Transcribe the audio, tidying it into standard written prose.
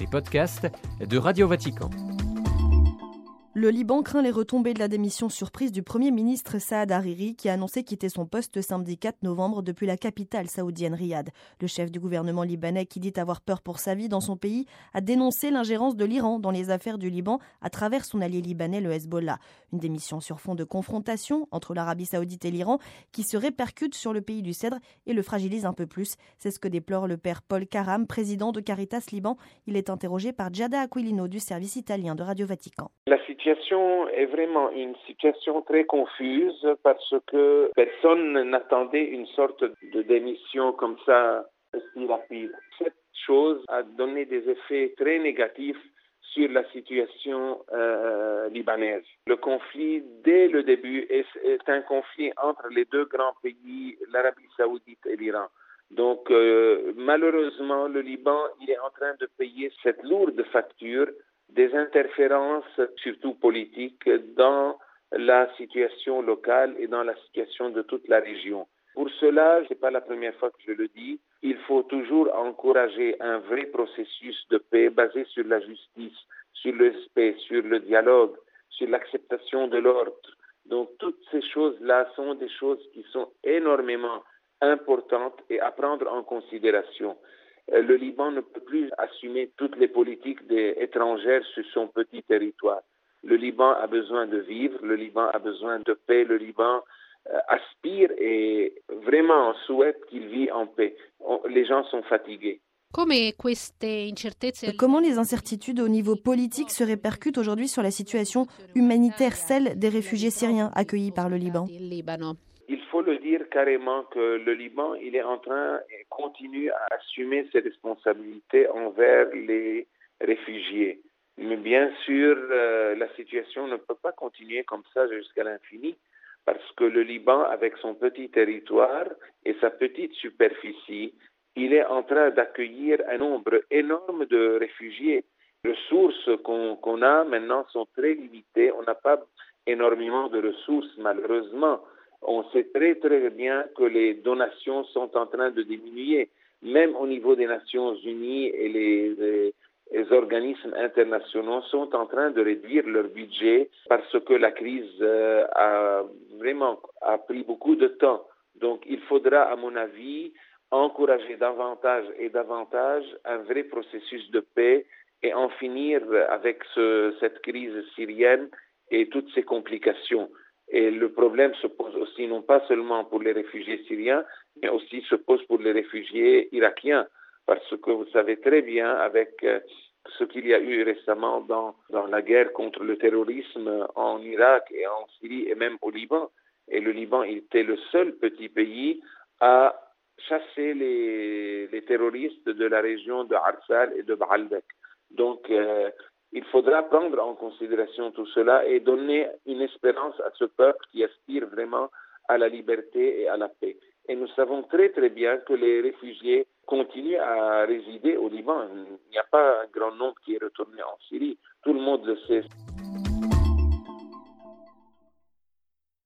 podcasts de Radio Vatican. Le Liban craint les retombées de la démission surprise du Premier ministre Saad Hariri qui a annoncé quitter son poste samedi 4 novembre depuis la capitale saoudienne Riyad. Le chef du gouvernement libanais, qui dit avoir peur pour sa vie dans son pays, a dénoncé l'ingérence de l'Iran dans les affaires du Liban à travers son allié libanais, le Hezbollah. Une démission sur fond de confrontation entre l'Arabie saoudite et l'Iran qui se répercute sur le pays du Cèdre et le fragilise un peu plus. C'est ce que déplore le père Paul Karam, président de Caritas Liban. Il est interrogé par Giada Aquilino du service italien de Radio Vatican. La situation est vraiment une situation très confuse parce que personne n'attendait une sorte de démission comme ça si rapide. Cette chose a donné des effets très négatifs sur la situation libanaise. Le conflit, dès le début, est un conflit entre les deux grands pays, l'Arabie saoudite et l'Iran. Donc, malheureusement, le Liban, il est en train de payer cette lourde facture des interférences, surtout politiques, dans la situation locale et dans la situation de toute la région. Pour cela, ce n'est pas la première fois que je le dis, il faut toujours encourager un vrai processus de paix basé sur la justice, sur le respect, sur le dialogue, sur l'acceptation de l'ordre. Donc toutes ces choses-là sont des choses qui sont énormément importantes et à prendre en considération. Le Liban ne peut plus assumer toutes les politiques étrangères sur son petit territoire. Le Liban a besoin de vivre, le Liban a besoin de paix, le Liban aspire et vraiment souhaite qu'il vive en paix. Les gens sont fatigués. Comment les incertitudes au niveau politique se répercutent aujourd'hui sur la situation humanitaire, celle des réfugiés syriens accueillis par le Liban ? Il faut le dire carrément que le Liban, il est en train et continue à assumer ses responsabilités envers les réfugiés. Mais bien sûr, la situation ne peut pas continuer comme ça jusqu'à l'infini parce que le Liban, avec son petit territoire et sa petite superficie, il est en train d'accueillir un nombre énorme de réfugiés. Les ressources qu'on a maintenant sont très limitées. On n'a pas énormément de ressources, malheureusement. On sait très très bien que les donations sont en train de diminuer, même au niveau des Nations Unies et les organismes internationaux sont en train de réduire leur budget parce que la crise a pris beaucoup de temps. Donc il faudra, à mon avis, encourager davantage et davantage un vrai processus de paix et en finir avec cette crise syrienne et toutes ses complications. Et le problème se pose aussi non pas seulement pour les réfugiés syriens, mais aussi se pose pour les réfugiés irakiens. Parce que vous savez très bien, avec ce qu'il y a eu récemment dans la guerre contre le terrorisme en Irak et en Syrie et même au Liban. Et le Liban était le seul petit pays à chasser les terroristes de la région de Arsal et de Baalbek. Donc, il faudra prendre en considération tout cela et donner une espérance à ce peuple qui aspire vraiment à la liberté et à la paix. Et nous savons très très bien que les réfugiés continuent à résider au Liban. Il n'y a pas un grand nombre qui est retourné en Syrie. Tout le monde le sait.